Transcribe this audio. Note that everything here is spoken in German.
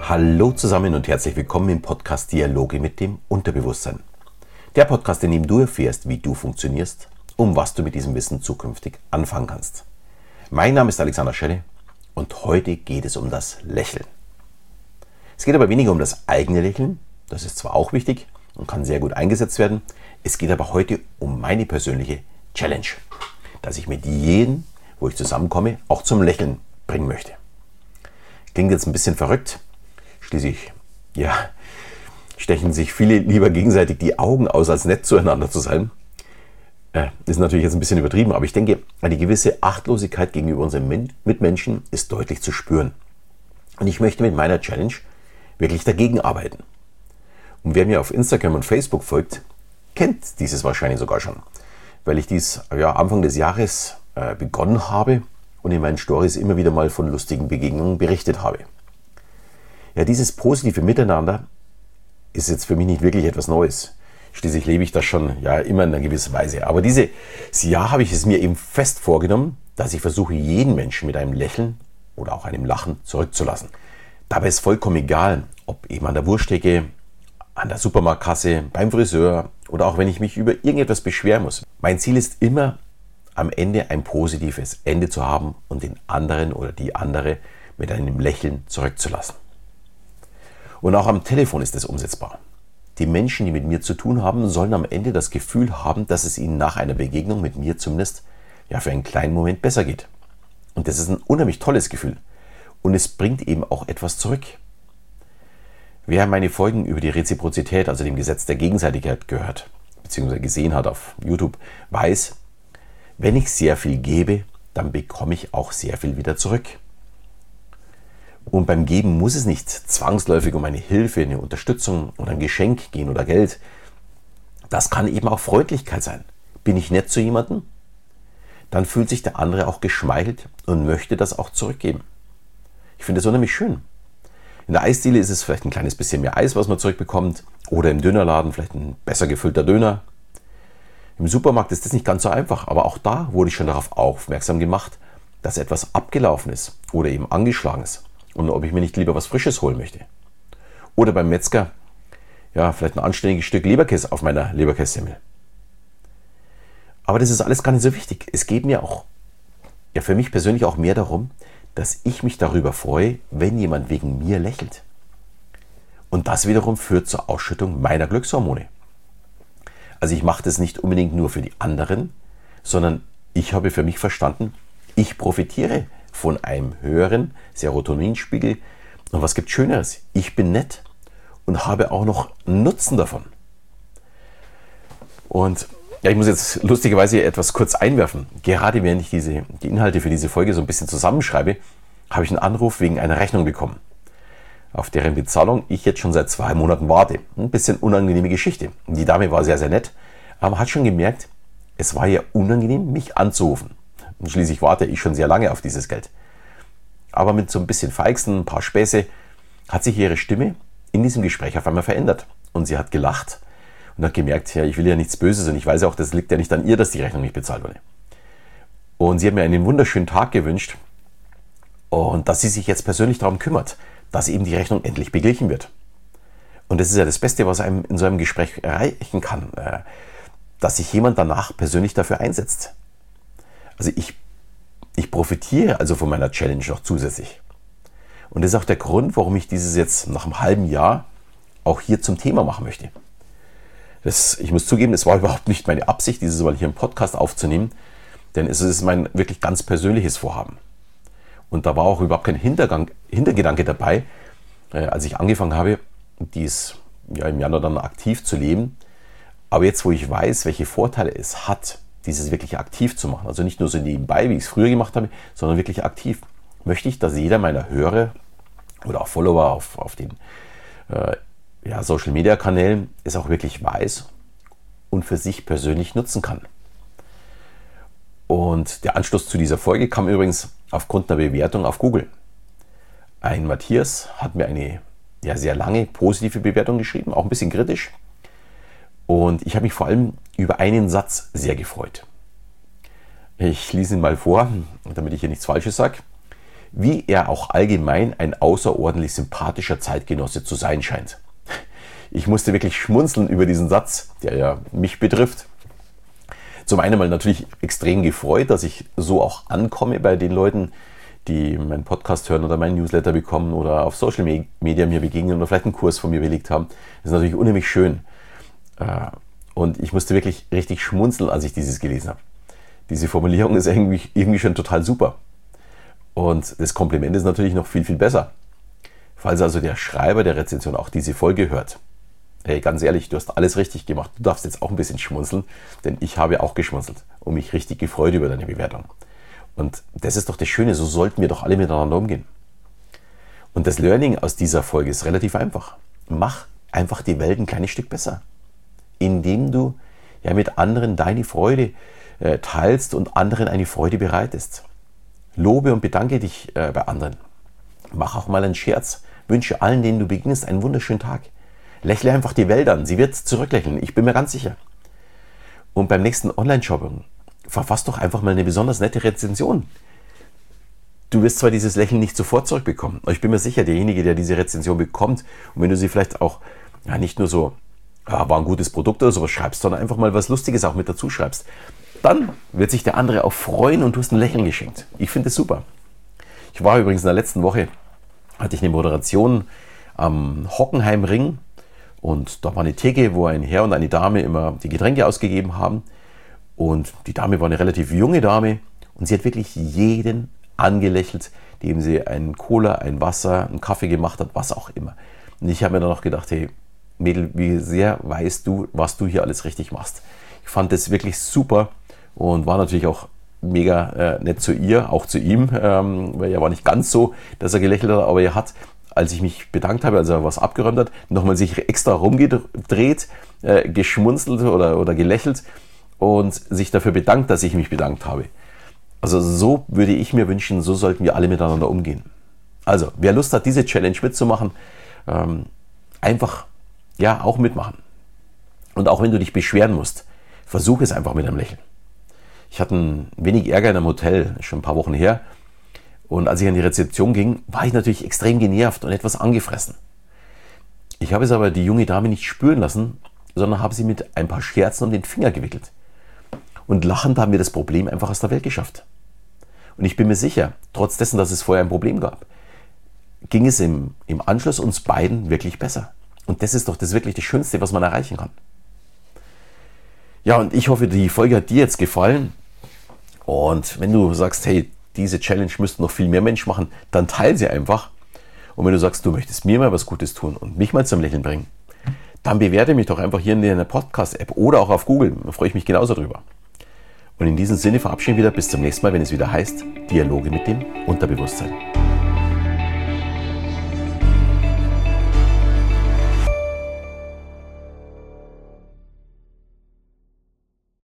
Hallo zusammen und herzlich willkommen im Podcast Dialoge mit dem Unterbewusstsein. Der Podcast, in dem du erfährst, wie du funktionierst, was du mit diesem Wissen zukünftig anfangen kannst. Mein Name ist Alexander Schelle und heute geht es um das Lächeln. Es geht aber weniger um das eigene Lächeln, das ist zwar auch wichtig und kann sehr gut eingesetzt werden, es geht aber heute um meine persönliche Challenge, dass ich mit jedem, wo ich zusammenkomme, auch zum Lächeln bringen möchte. Klingt jetzt ein bisschen verrückt, schließlich stechen sich viele lieber gegenseitig die Augen aus, als nett zueinander zu sein. Ist natürlich jetzt ein bisschen übertrieben, aber ich denke, eine gewisse Achtlosigkeit gegenüber unseren Mitmenschen ist deutlich zu spüren. Und ich möchte mit meiner Challenge wirklich dagegen arbeiten. Und wer mir auf Instagram und Facebook folgt, kennt dieses wahrscheinlich sogar schon, weil ich dies Anfang des Jahres begonnen habe und in meinen Stories immer wieder mal von lustigen Begegnungen berichtet habe. Ja, dieses positive Miteinander ist jetzt für mich nicht wirklich etwas Neues. Schließlich lebe ich das schon immer in einer gewissen Weise. Aber dieses Jahr habe ich es mir eben fest vorgenommen, dass ich versuche, jeden Menschen mit einem Lächeln oder auch einem Lachen zurückzulassen. Dabei ist vollkommen egal, ob eben an der Wursttheke, an der Supermarktkasse, beim Friseur oder auch wenn ich mich über irgendetwas beschweren muss. Mein Ziel ist immer, am Ende ein positives Ende zu haben und den anderen oder die andere mit einem Lächeln zurückzulassen. Und auch am Telefon ist es umsetzbar. Die Menschen, die mit mir zu tun haben, sollen am Ende das Gefühl haben, dass es ihnen nach einer Begegnung mit mir zumindest für einen kleinen Moment besser geht. Und das ist ein unheimlich tolles Gefühl. Und es bringt eben auch etwas zurück. Wer meine Folgen über die Reziprozität, also dem Gesetz der Gegenseitigkeit gehört, bzw. gesehen hat auf YouTube, weiß, wenn ich sehr viel gebe, dann bekomme ich auch sehr viel wieder zurück. Und beim Geben muss es nicht zwangsläufig um eine Hilfe, eine Unterstützung oder ein Geschenk gehen oder Geld. Das kann eben auch Freundlichkeit sein. Bin ich nett zu jemandem? Dann fühlt sich der andere auch geschmeichelt und möchte das auch zurückgeben. Ich finde das unheimlich schön. In der Eisdiele ist es vielleicht ein kleines bisschen mehr Eis, was man zurückbekommt. Oder im Dönerladen vielleicht ein besser gefüllter Döner. Im Supermarkt ist das nicht ganz so einfach, aber auch da wurde ich schon darauf aufmerksam gemacht, dass etwas abgelaufen ist oder eben angeschlagen ist. Und ob ich mir nicht lieber was Frisches holen möchte. Oder beim Metzger, vielleicht ein anständiges Stück Leberkäse auf meiner Leberkässemmel. Aber das ist alles gar nicht so wichtig. Es geht mir auch, für mich persönlich auch mehr darum, dass ich mich darüber freue, wenn jemand wegen mir lächelt. Und das wiederum führt zur Ausschüttung meiner Glückshormone. Also ich mache das nicht unbedingt nur für die anderen, sondern ich habe für mich verstanden, ich profitiere von einem höheren Serotoninspiegel. Und was gibt Schöneres? Ich bin nett und habe auch noch Nutzen davon. Und ich muss jetzt lustigerweise etwas kurz einwerfen. Gerade während ich die Inhalte für diese Folge so ein bisschen zusammenschreibe, habe ich einen Anruf wegen einer Rechnung bekommen, auf deren Bezahlung ich jetzt schon seit 2 Monaten warte. Ein bisschen unangenehme Geschichte. Die Dame war sehr, sehr nett, aber hat schon gemerkt, es war ihr unangenehm, mich anzurufen. Und schließlich warte ich schon sehr lange auf dieses Geld. Aber mit so ein bisschen Feixen, ein paar Späße, hat sich ihre Stimme in diesem Gespräch auf einmal verändert. Und sie hat gelacht und hat gemerkt, ich will ja nichts Böses und ich weiß auch, das liegt ja nicht an ihr, dass die Rechnung nicht bezahlt wurde. Und sie hat mir einen wunderschönen Tag gewünscht und dass sie sich jetzt persönlich darum kümmert, dass eben die Rechnung endlich beglichen wird. Und das ist ja das Beste, was einem in so einem Gespräch erreichen kann, dass sich jemand danach persönlich dafür einsetzt. Also ich profitiere also von meiner Challenge noch zusätzlich. Und das ist auch der Grund, warum ich dieses jetzt nach einem halben Jahr auch hier zum Thema machen möchte. Ich muss zugeben, es war überhaupt nicht meine Absicht, dieses mal hier im Podcast aufzunehmen, denn es ist mein wirklich ganz persönliches Vorhaben. Und da war auch überhaupt kein Hintergedanke dabei, als ich angefangen habe, dies im Januar dann aktiv zu leben. Aber jetzt, wo ich weiß, welche Vorteile es hat, dieses wirklich aktiv zu machen, also nicht nur so nebenbei, wie ich es früher gemacht habe, sondern wirklich aktiv, möchte ich, dass jeder meiner Hörer oder auch Follower auf den Social-Media-Kanälen es auch wirklich weiß und für sich persönlich nutzen kann. Und der Anschluss zu dieser Folge kam übrigens aufgrund einer Bewertung auf Google. Ein Matthias hat mir eine sehr lange positive Bewertung geschrieben, auch ein bisschen kritisch. Und ich habe mich vor allem über einen Satz sehr gefreut. Ich lese ihn mal vor, damit ich hier nichts Falsches sage. wie er auch allgemein ein außerordentlich sympathischer Zeitgenosse zu sein scheint. Ich musste wirklich schmunzeln über diesen Satz, der ja mich betrifft. Zum einen mal natürlich extrem gefreut, dass ich so auch ankomme bei den Leuten, die meinen Podcast hören oder meinen Newsletter bekommen oder auf Social Media mir begegnen oder vielleicht einen Kurs von mir belegt haben. Das ist natürlich unheimlich schön. Und ich musste wirklich richtig schmunzeln, als ich dieses gelesen habe. Diese Formulierung ist irgendwie schon total super. Und das Kompliment ist natürlich noch viel, viel besser. Falls also der Schreiber der Rezension auch diese Folge hört. Hey, ganz ehrlich, du hast alles richtig gemacht. Du darfst jetzt auch ein bisschen schmunzeln, denn ich habe auch geschmunzelt und mich richtig gefreut über deine Bewertung. Und das ist doch das Schöne, so sollten wir doch alle miteinander umgehen. Und das Learning aus dieser Folge ist relativ einfach. Mach einfach die Welt ein kleines Stück besser, indem du ja mit anderen deine Freude teilst und anderen eine Freude bereitest. Lobe und bedanke dich bei anderen. Mach auch mal einen Scherz. Wünsche allen, denen du begegnest, einen wunderschönen Tag. Lächle einfach die Welt an. Sie wird zurücklächeln. Ich bin mir ganz sicher. Und beim nächsten Online-Shopping verfass doch einfach mal eine besonders nette Rezension. Du wirst zwar dieses Lächeln nicht sofort zurückbekommen, aber ich bin mir sicher, derjenige, der diese Rezension bekommt, und wenn du sie vielleicht auch nicht nur so, war ein gutes Produkt oder sowas schreibst, sondern einfach mal was Lustiges auch mit dazu schreibst, dann wird sich der andere auch freuen und du hast ein Lächeln geschenkt. Ich finde es super. Ich war übrigens in der letzten Woche, hatte ich eine Moderation am Hockenheimring und da war eine Theke, wo ein Herr und eine Dame immer die Getränke ausgegeben haben und die Dame war eine relativ junge Dame und sie hat wirklich jeden angelächelt, dem sie einen Cola, ein Wasser, einen Kaffee gemacht hat, was auch immer. Und ich habe mir dann noch gedacht, hey Mädel, wie sehr weißt du, was du hier alles richtig machst. Ich fand das wirklich super und war natürlich auch mega nett zu ihr, auch zu ihm, weil er war nicht ganz so, dass er gelächelt hat, aber er hat, als ich mich bedankt habe, als er was abgeräumt hat, nochmal sich extra rumgedreht, geschmunzelt oder gelächelt und sich dafür bedankt, dass ich mich bedankt habe. Also so würde ich mir wünschen, so sollten wir alle miteinander umgehen. Also, wer Lust hat, diese Challenge mitzumachen, einfach auch mitmachen. Und auch wenn du dich beschweren musst, versuch es einfach mit einem Lächeln. Ich hatte ein wenig Ärger in einem Hotel, schon ein paar Wochen her. Und als ich an die Rezeption ging, war ich natürlich extrem genervt und etwas angefressen. Ich habe es aber die junge Dame nicht spüren lassen, sondern habe sie mit ein paar Scherzen um den Finger gewickelt. Und lachend haben wir das Problem einfach aus der Welt geschafft. Und ich bin mir sicher, trotz dessen, dass es vorher ein Problem gab, ging es im Anschluss uns beiden wirklich besser. Und das ist doch wirklich das Schönste, was man erreichen kann. Ja, und ich hoffe, die Folge hat dir jetzt gefallen. Und wenn du sagst, hey, diese Challenge müssten noch viel mehr Menschen machen, dann teile sie einfach. Und wenn du sagst, du möchtest mir mal was Gutes tun und mich mal zum Lächeln bringen, dann bewerte mich doch einfach hier in der Podcast-App oder auch auf Google. Da freue ich mich genauso drüber. Und in diesem Sinne verabschieden wir wieder bis zum nächsten Mal, wenn es wieder heißt, Dialoge mit dem Unterbewusstsein.